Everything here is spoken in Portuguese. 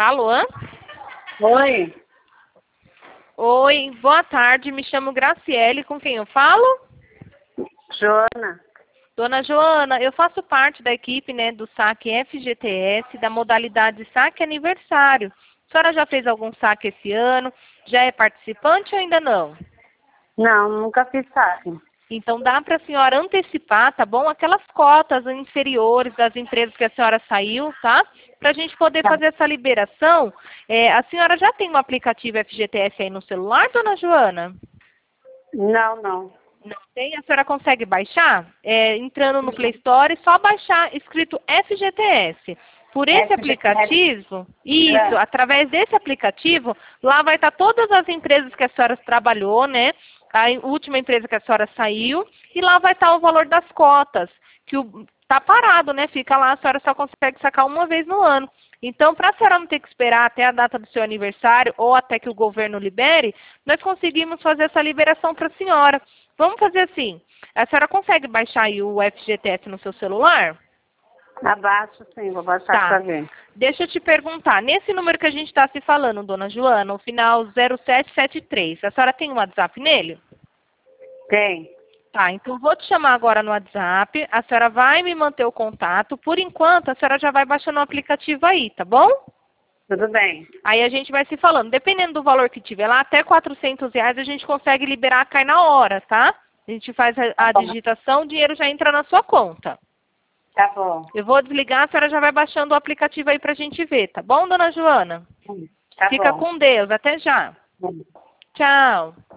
Alô? Oi, Oi, boa tarde. Me chamo Graciele. Com quem eu falo? Joana. Dona Joana, eu faço parte da equipe, do saque FGTS, da modalidade saque aniversário. A senhora já fez algum saque esse ano? Já é participante ou ainda não? Não, nunca fiz saque. Então dá para a senhora antecipar, tá bom? Aquelas cotas inferiores das empresas que a senhora saiu, tá? Para a gente poder Tá. fazer essa liberação. A senhora já tem um aplicativo FGTS aí no celular, dona Joana? Não. Não tem? A senhora consegue baixar? Entrando no Play Store, só baixar escrito FGTS. Por esse aplicativo, isso, através desse aplicativo, lá vai estar todas as empresas que a senhora trabalhou, né? A última empresa que a senhora saiu, e lá vai estar o valor das cotas, que tá parado, né? Fica lá, a senhora só consegue sacar uma vez no ano. Então, para a senhora não ter que esperar até a data do seu aniversário ou até que o governo libere, nós conseguimos fazer essa liberação para a senhora. Vamos fazer assim, a senhora consegue baixar aí o FGTS no seu celular? Abaixo sim, vou baixar Tá. pra ver. Deixa eu te perguntar, nesse número que a gente está se falando, dona Joana, o final 0773, a senhora tem um WhatsApp nele? Tem. Tá, então vou te chamar agora no WhatsApp, a senhora vai me manter o contato, por enquanto a senhora já vai baixando o aplicativo aí, tá bom? Tudo bem. Aí a gente vai se falando, dependendo do valor que tiver lá, até R$ 400 a gente consegue liberar, cai na hora, tá? A gente faz a Tá bom. digitação, o dinheiro já entra na sua conta. Tá bom. Eu vou desligar, a senhora já vai baixando o aplicativo aí pra gente ver, tá bom, dona Joana? Tá Fica bom. com Deus, até já. Tchau.